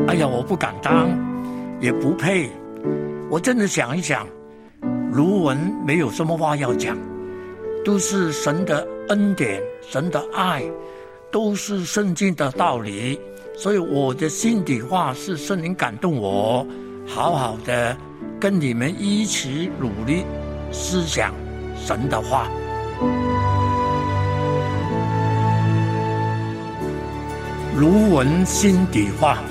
哎呀，我不敢当，也不配。我真的想一想，卢文没有什么话要讲，都是神的恩典，神的爱，都是圣经的道理。所以我的心底话是圣灵感动我，好好的跟你们一起努力思想神的话。卢文心底话。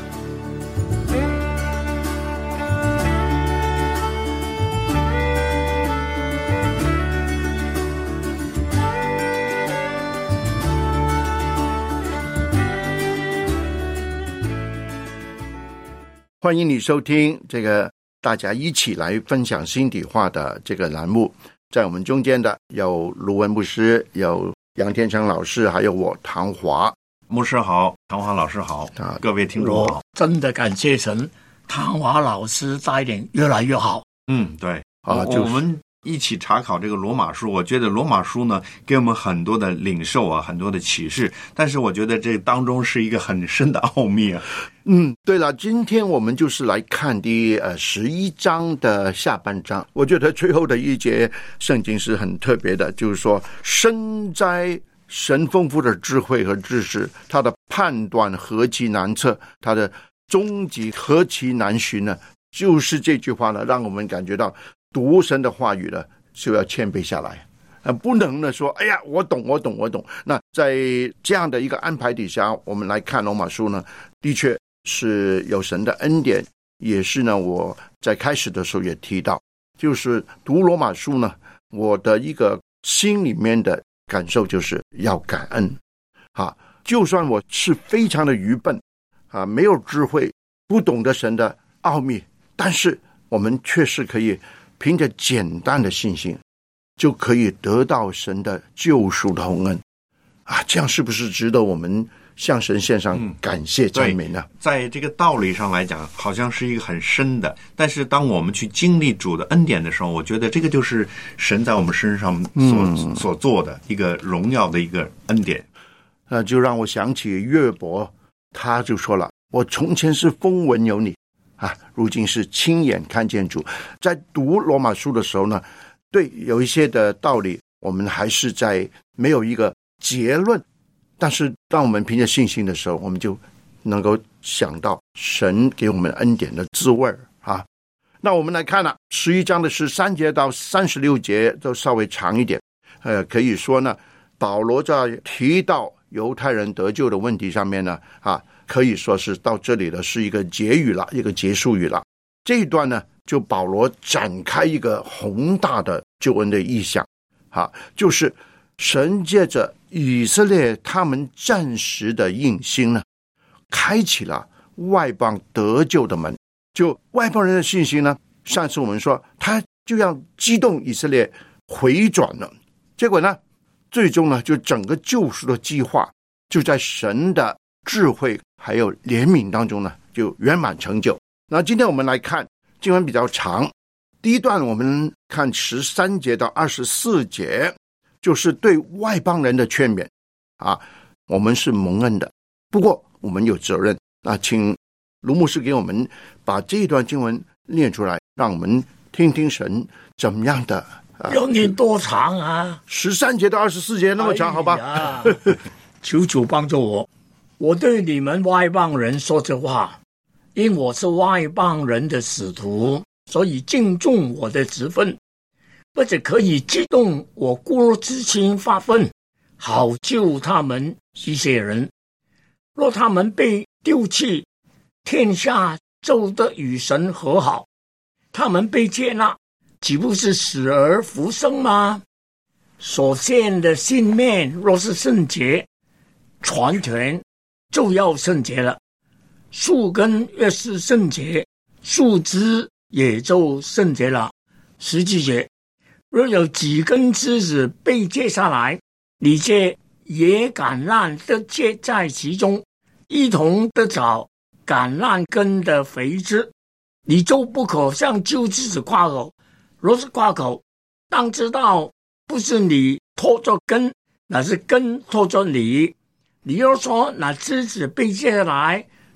欢迎你收听这个大家一起来分享心底话的这个栏目。在我们中间的有卢文牧师，有杨天成老师，还有我唐华牧师好，唐华老师好，各位听众好。 真的感谢神，唐华老师带领越来越好。 对我们一起查考这个罗马书，我觉得罗马书呢给我们很多的领受啊，很多的启示，但是我觉得这当中是一个很深的奥秘啊。 对了，今天我们就是来看第11章的下半章。我觉得最后的一节圣经是很特别的，就是说深哉神丰富的智慧和知识，他的判断何其难测，他的终极何其难寻呢？就是这句话呢，让我们感觉到读神的话语呢，就要谦卑下来，不能呢说，哎呀，我懂。那在这样的一个安排底下，我们来看罗马书呢，的确是有神的恩典，也是呢，我在开始的时候也提到，就是读罗马书呢，我的一个心里面的感受就是要感恩就算我是非常的愚笨没有智慧，不懂得神的奥秘，但是我们确实可以凭着简单的信心就可以得到神的救赎的宏恩这样是不是值得我们向神献上感谢赞美呢？ 在这个道理上来讲，好像是一个很深的，但是当我们去经历主的恩典的时候，我觉得这个就是神在我们身上所做的一个荣耀的一个恩典。 就让我想起约伯，他就说了，我从前是风闻有你如今是亲眼看见主。在读罗马书的时候呢，对有一些的道理我们还是在没有一个结论，但是当我们凭着信心的时候，我们就能够想到神给我们恩典的滋味那我们来看11章的13节到36节都稍微长一点。可以说呢，保罗在提到犹太人得救的问题上面呢可以说是到这里的是一个结语了，一个结束语了。这一段呢，就保罗展开一个宏大的救恩的意象就是神借着以色列他们暂时的硬心呢，开启了外邦得救的门。就外邦人的信心呢，上次我们说他就要激动以色列回转了，结果呢，最终呢，就整个救赎的计划就在神的智慧还有怜悯当中呢，就圆满成就。那今天我们来看经文比较长，第一段我们看13节到24节，就是对外邦人的劝勉我们是蒙恩的，不过我们有责任请卢牧师给我们把这一段经文念出来，让我们听听神怎么样的要念多长 13节到24节那么长好吧求主帮助我。我对你们外邦人说这话，因我是外邦人的使徒，所以敬重我的职分，或者可以激动我孤弱之情发愤，好救他们一些人。若他们被丢弃，天下就得与神和好；他们被接纳，岂不是死而复生吗？所献的性命若是圣洁，全权就要圣洁了。树根越是圣洁，树枝也就圣洁了。17节，若有几根枝子被接下来，你这野橄榄都接在其中，一同得着橄榄根的肥枝，你就不可向旧枝子夸口。若是夸口，当知道不是你拖着根，那是根拖着你。你要说那枝子被接下来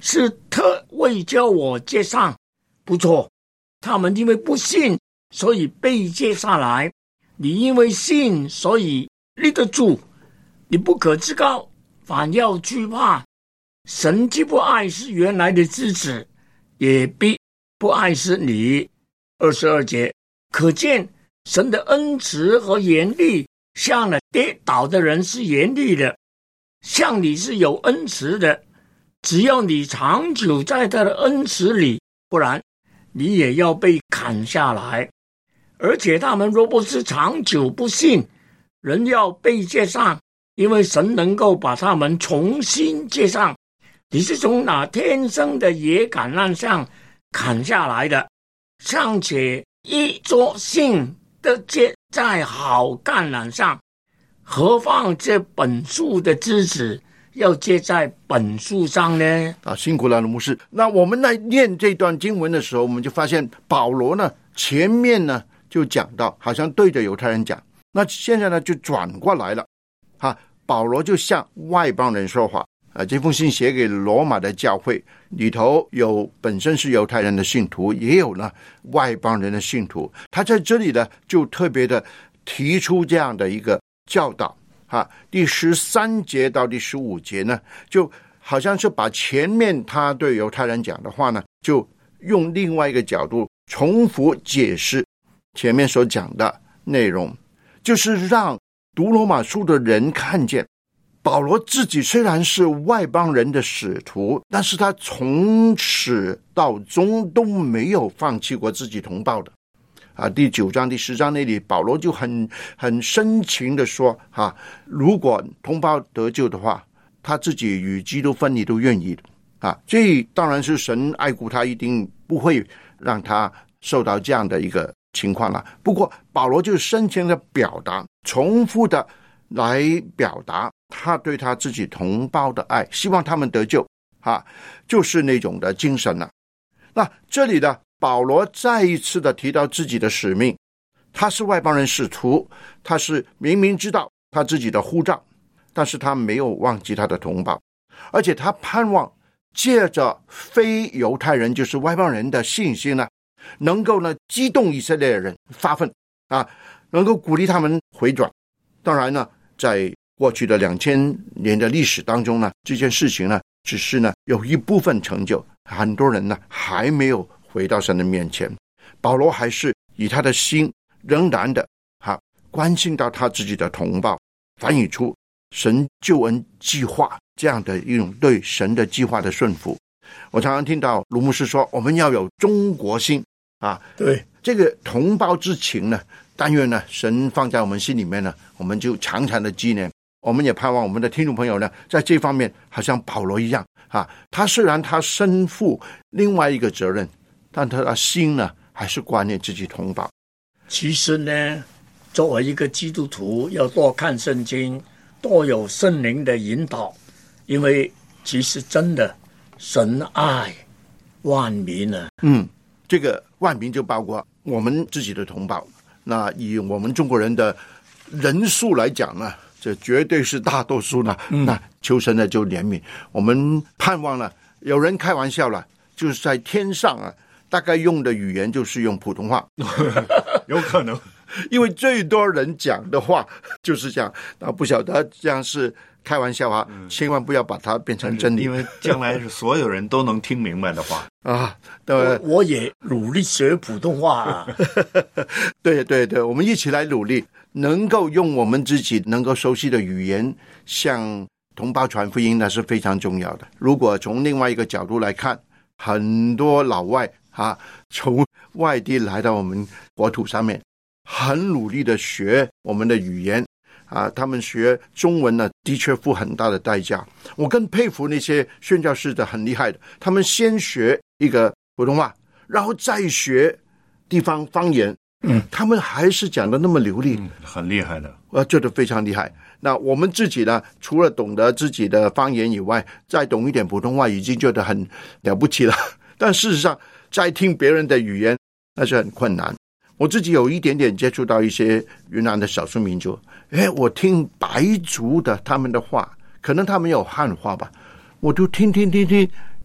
是特为叫我接上。不错，他们因为不信，所以被接下来。你因为信，所以立得住。你不可自高，反要惧怕。神既不爱是原来的枝子，也必不爱是你。22节，可见神的恩慈和严厉，向了跌倒的人是严厉的，向你是有恩慈的。只要你长久在他的恩慈里，不然你也要被砍下来。而且他们若不是长久不信，人要被接上，因为神能够把他们重新接上。你是从那天生的野橄榄上砍下来的，尚且一作信的结在好橄榄上，何况这本树的枝子要结在本树上呢？ 辛苦了卢牧师。那我们来念这段经文的时候，我们就发现保罗呢前面呢就讲到，好像对着犹太人讲，那现在呢就转过来了，保罗就向外邦人说话。这封信写给罗马的教会，里头有本身是犹太人的信徒，也有呢外邦人的信徒。他在这里呢就特别的提出这样的一个教导。第13节到第15节呢，就好像是把前面他对犹太人讲的话呢，就用另外一个角度重复解释前面所讲的内容，就是让读罗马书的人看见保罗自己虽然是外邦人的使徒，但是他从始到终都没有放弃过自己同胞的。第9章第10章那里保罗就很深情的说，如果同胞得救的话，他自己与基督分离都愿意的。这当然是神爱顾他，一定不会让他受到这样的一个情况了。不过保罗就深情的表达，重复的来表达他对他自己同胞的爱，希望他们得救，就是那种的精神了。那这里的保罗再一次的提到自己的使命，他是外邦人使徒，他是明明知道他自己的呼召，但是他没有忘记他的同胞，而且他盼望借着非犹太人就是外邦人的信心呢，能够呢激动以色列人发奋，能够鼓励他们回转。当然呢，在过去的2000年的历史当中呢，这件事情呢只是呢有一部分成就，很多人呢还没有回到神的面前。保罗还是以他的心仍然的关心到他自己的同胞，反映出神救恩计划这样的一种对神的计划的顺服。我常常听到卢牧师说，我们要有中国心对， 这个同胞之情呢，但愿呢神放在我们心里面呢，我们就常常的纪念。我们也盼望我们的听众朋友呢，在这方面好像保罗一样他虽然他身负另外一个责任，但他的心呢还是挂念自己同胞。 其实呢，作为一个基督徒，要多看圣经，多有圣灵的引导，因为其实真的神爱万民呢。 这个万民就包括我们自己的同胞。那以我们中国人的人数来讲呢，这绝对是大多数呢。那求神呢就怜悯。我们盼望呢，有人开玩笑了，就是在天上大概用的语言就是用普通话， 有可能， 因为最多人讲的话就是这样。不晓得这样是开玩笑千万不要把它变成真理， 因为将来是所有人都能听明白的话我也努力学普通话对对对，我们一起来努力，能够用我们自己能够熟悉的语言向同胞传福音，那是非常重要的。如果从另外一个角度来看，很多老外从外地来到我们国土上面，很努力的学我们的语言他们学中文呢，的确付很大的代价。我更佩服那些宣教士的很厉害的，他们先学一个普通话，然后再学地方方言，他们还是讲得那么流利， 很厉害的， 我觉得非常厉害。那我们自己呢，除了懂得自己的方言以外，再懂一点普通话已经觉得很了不起了。但事实上，再听别人的语言那是很困难。我自己有一点点接触到一些云南的少数民族，我听白族的他们的话，可能他们有汉话吧，我就听，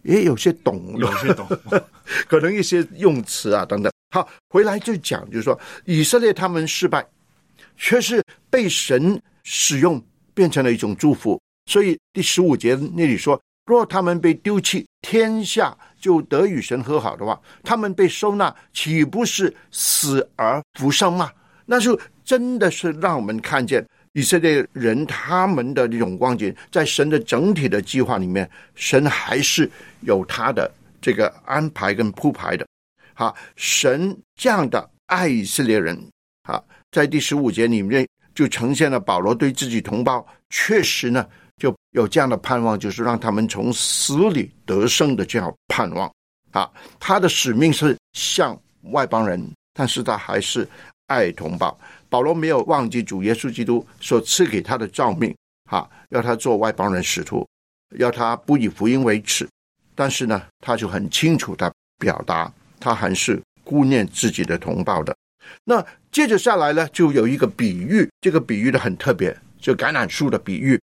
也有些懂，可能一些用词啊等等。好，回来就讲，就是说以色列他们失败，却是被神使用，变成了一种祝福。所以第15节那里说，若他们被丢弃，天下就得与神和好的话，他们被收纳，岂不是死而复生吗？那就真的是让我们看见以色列人他们的这种光景，在神的整体的计划里面，神还是有他的这个安排跟铺排的。神这样的爱以色列人，在第15节里面就呈现了保罗对自己同胞确实呢就有这样的盼望，就是让他们从死里得生的这样盼望。他的使命是向外邦人，但是他还是爱同胞。保罗没有忘记主耶稣基督所赐给他的召命，要他做外邦人使徒，要他不以福音为耻。但是呢，他就很清楚的表达，他还是顾念自己的同胞的。那接着下来呢，就有一个比喻，这个比喻的很特别，就橄榄树的比喻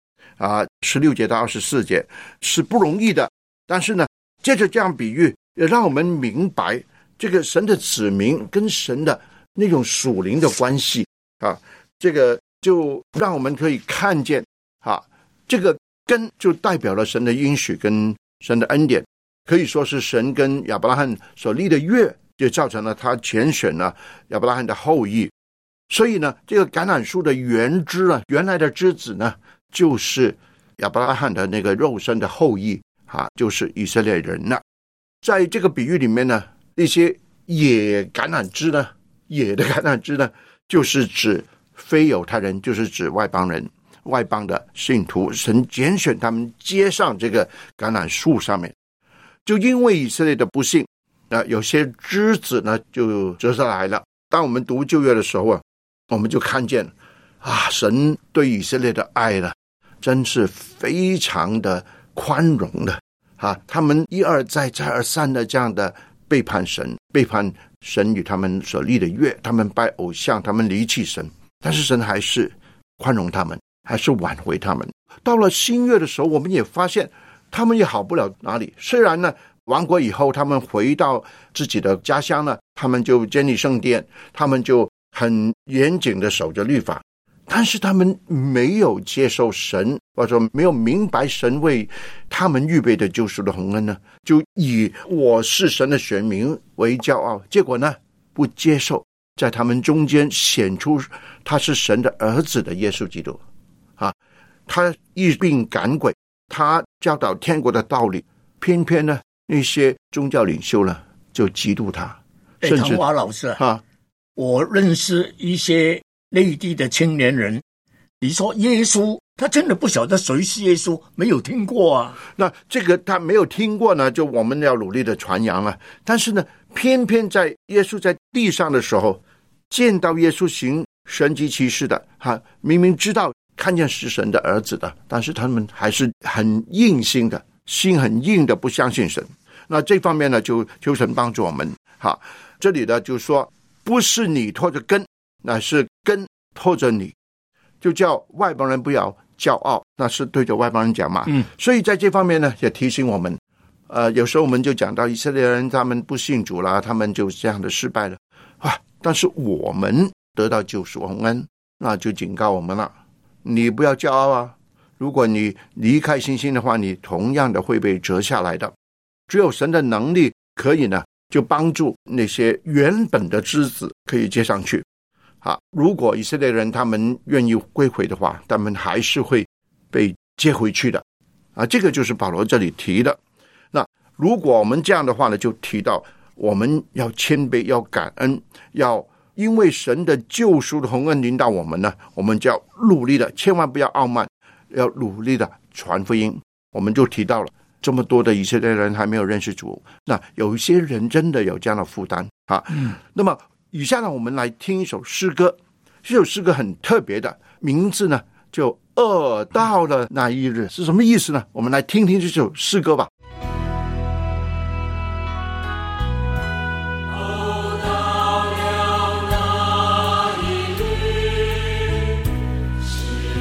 16节到24节是不容易的。但是呢，接着这样比喻，也让我们明白这个神的子民跟神的那种属灵的关系这个就让我们可以看见这个根就代表了神的应许跟神的恩典，可以说是神跟亚伯拉罕所立的约，就造成了他拣选了亚伯拉罕的后裔。所以呢，这个橄榄树的原枝原来的枝子呢，就是亚伯拉罕的那个肉身的后裔就是以色列人了。在这个比喻里面呢，一些野的橄榄枝呢，就是指非犹太人，就是指外邦人，外邦的信徒，神拣选他们接上这个橄榄树上面。就因为以色列的不幸，有些枝子呢就折下来了。当我们读旧约的时候我们就看见神对以色列的爱呢，真是非常的宽容的他们一而再再而三的这样的背叛神，背叛神与他们所立的约，他们拜偶像，他们离弃神，但是神还是宽容他们，还是挽回他们。到了新约的时候，我们也发现他们也好不了哪里。虽然呢，亡国以后他们回到自己的家乡呢，他们就建立圣殿，他们就很严谨的守着律法，但是他们没有接受神，或者说没有明白神为他们预备的救赎的宏恩呢，就以我是神的选民为骄傲，结果呢不接受在他们中间显出他是神的儿子的耶稣基督他医病赶鬼，他教导天国的道理，偏偏呢那些宗教领袖呢就嫉妒他。甚至唐华老师我认识一些内地的青年人，你说耶稣，他真的不晓得谁是耶稣，没有听过那这个他没有听过呢，就我们要努力的传扬了。但是呢，偏偏在耶稣在地上的时候，见到耶稣行神迹奇事的明明知道看见是神的儿子的，但是他们还是很硬心的，心很硬的不相信神。那这方面呢，就求神帮助我们这里呢就说，不是你拖着根，乃是根拖着你，就叫外邦人不要骄傲，那是对着外邦人讲嘛。所以在这方面呢，也提醒我们有时候我们就讲到以色列人他们不信主了，他们就这样的失败了但是我们得到救赎宏恩，那就警告我们了，你不要骄傲如果你离开信心的话，你同样的会被折下来的。只有神的能力可以呢，就帮助那些原本的枝子可以接上去如果以色列人他们愿意归回的话，他们还是会被接回去的这个就是保罗这里提的。那如果我们这样的话呢，就提到我们要谦卑，要感恩，要因为神的救赎的宏恩临到我们呢，我们就要努力的，千万不要傲慢，要努力的传福音。我们就提到了这么多的以色列人还没有认识主，那有一些人真的有这样的负担那么以下呢，我们来听一首诗歌。这首诗歌很特别的，名字呢就到了那一日，是什么意思呢？我们来听听这首诗歌吧。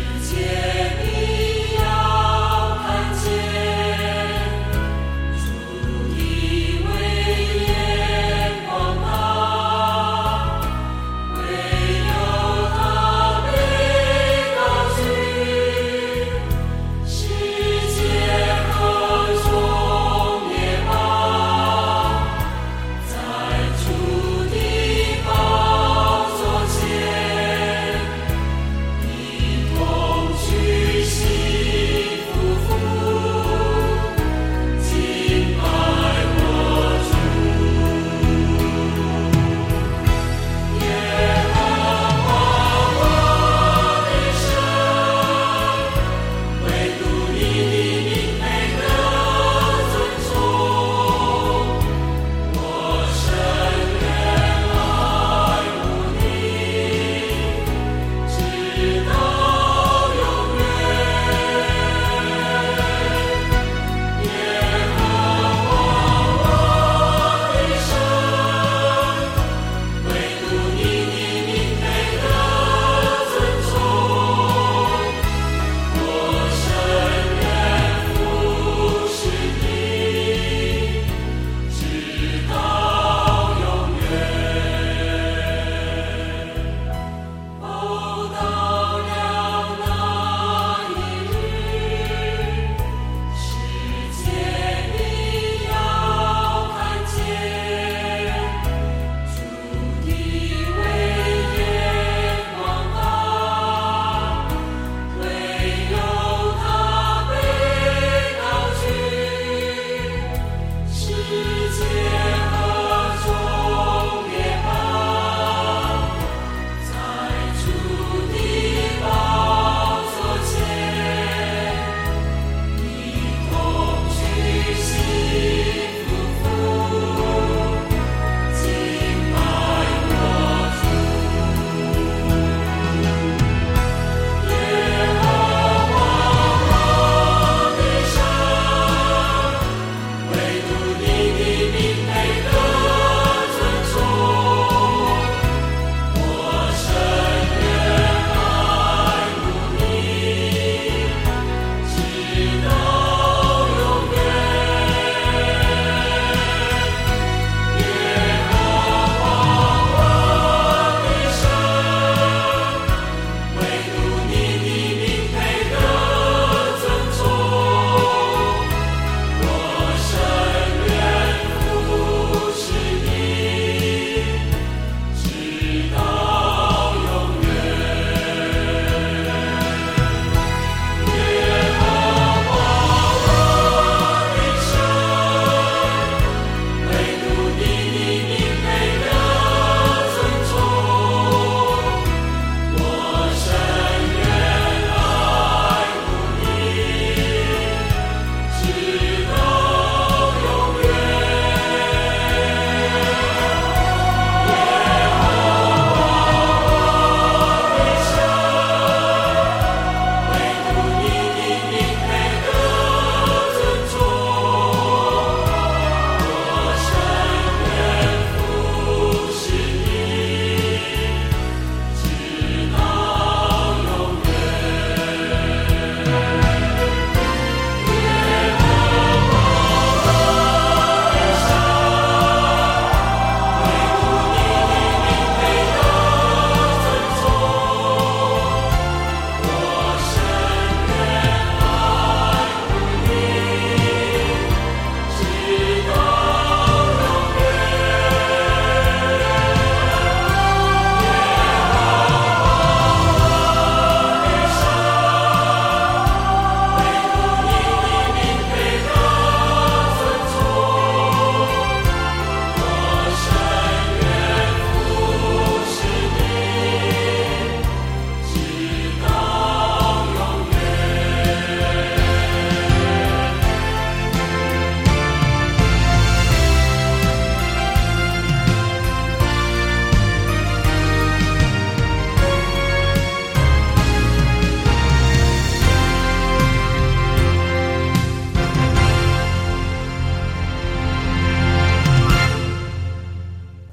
主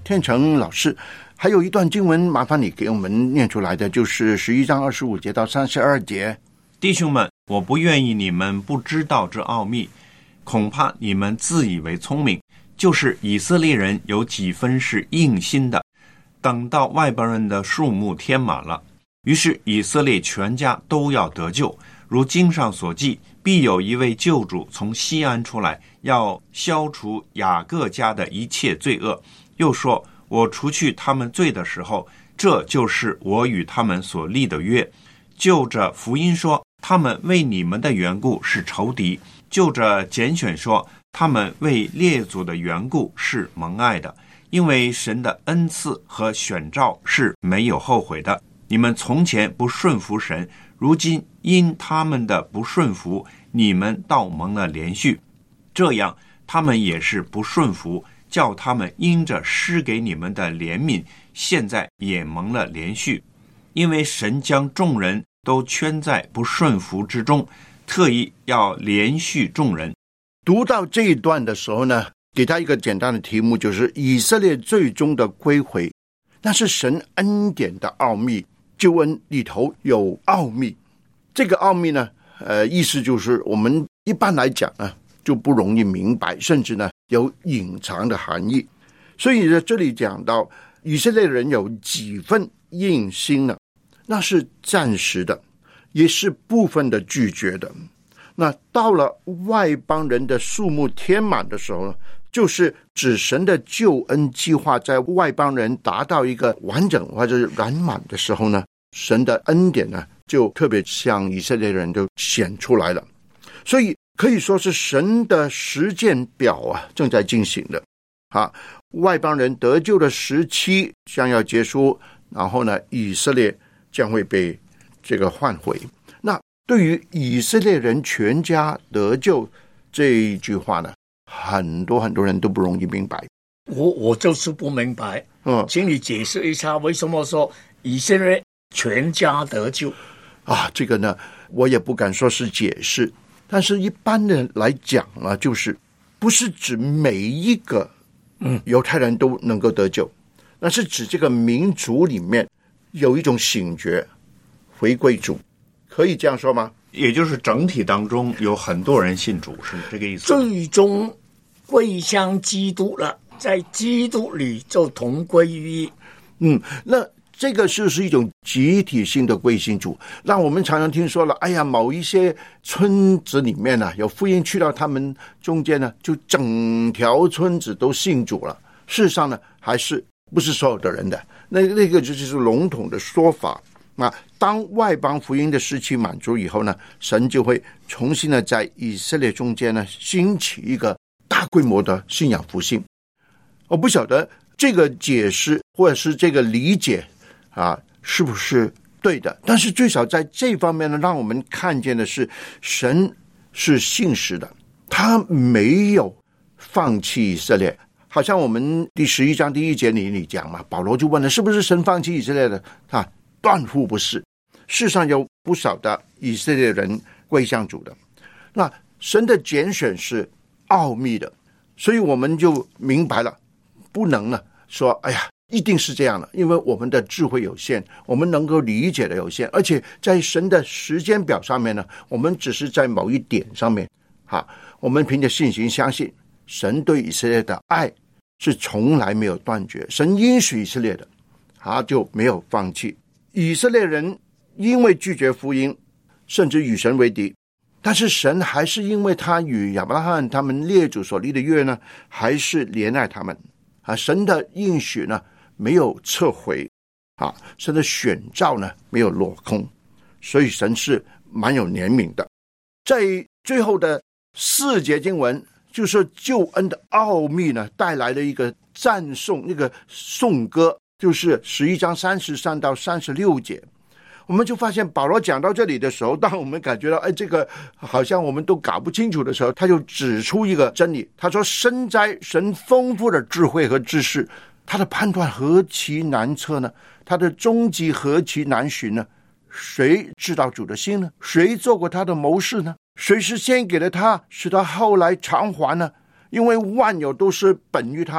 天成老师，还有一段经文，麻烦你给我们念出来的，就是11章25节到32节。 弟兄们，我不愿意你们不知道这奥秘，恐怕你们自以为聪明，就是以色列人有几分是硬心的，等到外邦人的数目填满了，于是以色列全家都要得救。如经上所记，必有一位救主从西安出来，要消除雅各家的一切罪恶。又说，我除去他们罪的时候，这就是我与他们所立的约。就着福音说，他们为你们的缘故是仇敌；就着拣选说，他们为列祖的缘故是蒙爱的。因为神的恩赐和选召是没有后悔的。你们从前不顺服神，如今因他们的不顺服，你们倒蒙了连续。这样他们也是不顺服，叫他们因着施给你们的怜悯，现在也蒙了连续。因为神将众人都圈在不顺服之中，特意要连续众人。 读到这一段的时候呢，给他一个简单的题目，就是以色列最终的归回。那是神恩典的奥秘，救恩里头有奥秘。这个奥秘呢，意思就是我们一般来讲呢，就不容易明白，甚至呢有隐藏的含义。所以在这里讲到以色列人有几分硬心呢，那是暂时的，也是部分的拒绝的。那到了外邦人的数目填满的时候呢，就是指神的救恩计划在外邦人达到一个完整或者圆满的时候呢，神的恩典呢就特别向以色列人就显出来了。所以可以说是神的实践表啊正在进行的啊，外邦人得救的时期将要结束，然后呢以色列将会被这个换回。那对于以色列人全家得救这一句话呢，很多人都不容易明白。 我就是不明白，请你解释一下为什么说以色列全家得救啊？这个呢，我也不敢说是解释，但是一般的来讲啊，就是不是指每一个犹太人都能够得救，那是指这个民族里面有一种醒觉，回归主，可以这样说吗？ 也就是整体当中有很多人信主，是这个意思。 最终归向基督了，在基督里就同归于一。 那这个就是一种集体性的归信主。让我们常常听说了，哎呀，某一些村子里面呢，有福音去到他们中间呢，就整条村子都信主了。事实上呢，还是不是所有的人的，那个就是笼统的说法。那当外邦福音的时期满足以后呢，神就会重新的在以色列中间呢兴起一个大规模的信仰复兴。我不晓得这个解释或者是这个理解啊是不是对的，但是最少在这方面呢，让我们看见的是神是信实的，他没有放弃以色列。好像我们第11章第1节里讲嘛，保罗就问了，是不是神放弃以色列的？断乎不是，世上有不少的以色列人归向主的。那神的拣选是奥秘的，所以我们就明白了，不能呢说哎呀一定是这样的，因为我们的智慧有限，我们能够理解的有限，而且在神的时间表上面呢，我们只是在某一点上面我们凭着信心相信神对以色列的爱是从来没有断绝，神应许以色列的，他就没有放弃。以色列人因为拒绝福音，甚至与神为敌，但是神还是因为他与亚伯拉罕他们列祖所立的约呢，还是怜爱他们神的应许呢没有撤回神的选召呢没有落空，所以神是蛮有怜悯的。在最后的4节经文，就是救恩的奥秘呢带来了一个赞颂，一个颂歌，就是11章33到36节。我们就发现保罗讲到这里的时候，当我们感觉到这个好像我们都搞不清楚的时候，他就指出一个真理，他说深哉神丰富的智慧和知识，他的判断何其难测呢？他的终极何其难寻呢？谁知道主的心呢？谁做过他的谋士呢？谁是先给了他，使他后来偿还呢？因为万有都是本于他，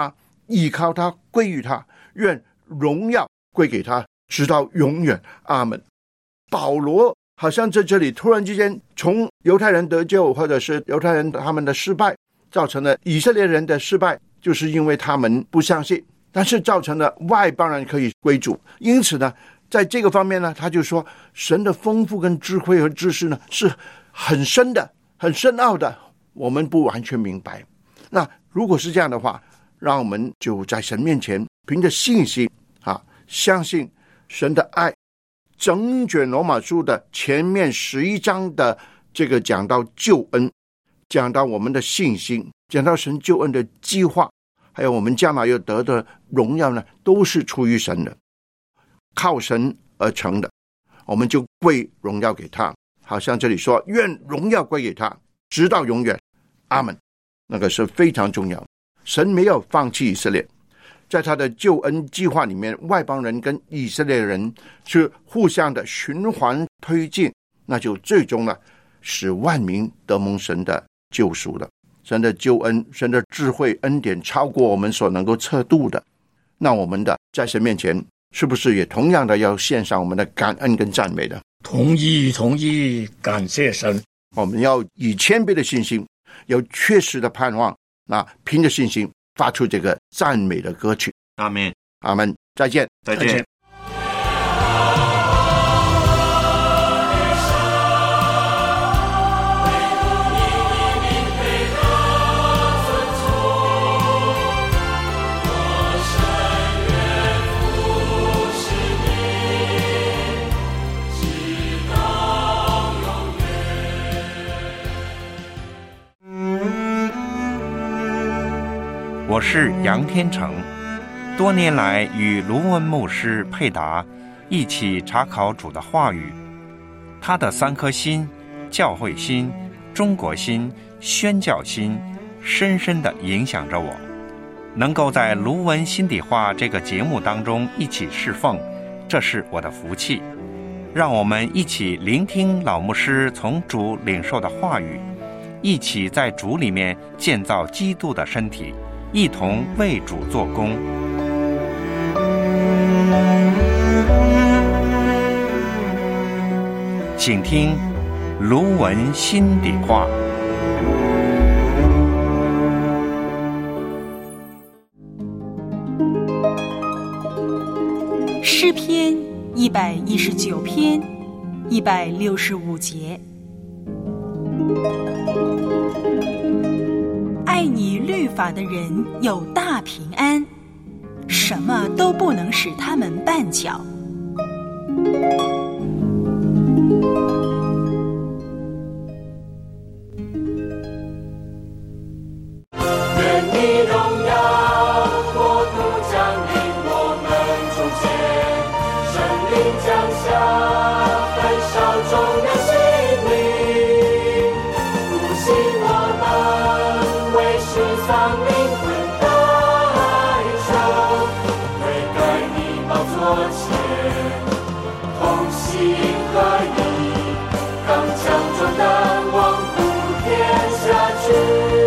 依靠他，归于他，愿荣耀归给他，直到永远。阿们。保罗好像在这里突然之间从犹太人得救，或者是犹太人他们的失败造成了以色列人的失败，就是因为他们不相信，但是造成了外邦人可以归主。因此呢，在这个方面呢，他就说神的丰富跟智慧和知识呢是很深的，很深奥的，我们不完全明白。那如果是这样的话，让我们就在神面前凭着信心相信神的爱。整卷罗马书的前面11章的这个讲到救恩，讲到我们的信心，讲到神救恩的计划，还有我们将来要得的荣耀呢，都是出于神的，靠神而成的，我们就归荣耀给他。好像这里说愿荣耀归给他，直到永远。阿们。那个是非常重要，神没有放弃以色列，在他的救恩计划里面，外邦人跟以色列人是互相的循环推进，那就最终呢使万民得蒙神的救赎了。神的救恩，神的智慧恩典超过我们所能够测度的。那我们的在神面前是不是也同样的要献上我们的感恩跟赞美的？ 同意，感谢神。 我们要以谦卑的信心，有确实的盼望，那凭着信心发出这个赞美的歌曲。 阿们， 阿们，再见， 再见。我是杨天成，多年来与卢文牧师配搭，一起查考主的话语。他的3颗心，教会心、中国心、宣教心，深深地影响着我。能够在卢文心底话这个节目当中一起侍奉，这是我的福气。让我们一起聆听老牧师从主领受的话语，一起在主里面建造基督的身体，一同为主做工。请听卢文心底话。 诗篇119篇165节。爱你律法的人有大平安，什么都不能使他们绊脚。 愿你荣耀国度降临我们中间，圣灵降下焚烧众人心灵，复兴我们为世上灵魂代求，悔改你宝座前，同心合一，刚强壮胆，望普天下去。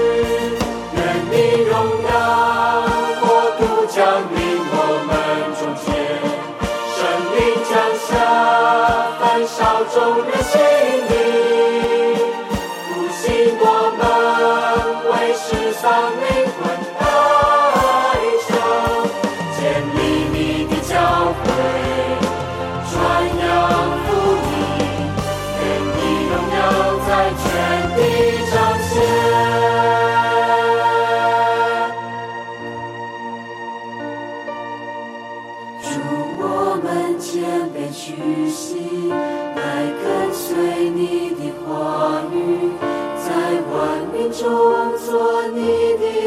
降临我们中间，圣灵降下焚烧众人心灵，复兴我们为世上灵魂代求，建立你的教会，传扬福音，愿你荣耀在全地彰显。谦卑屈膝，来跟随你的话语，在万民中做你的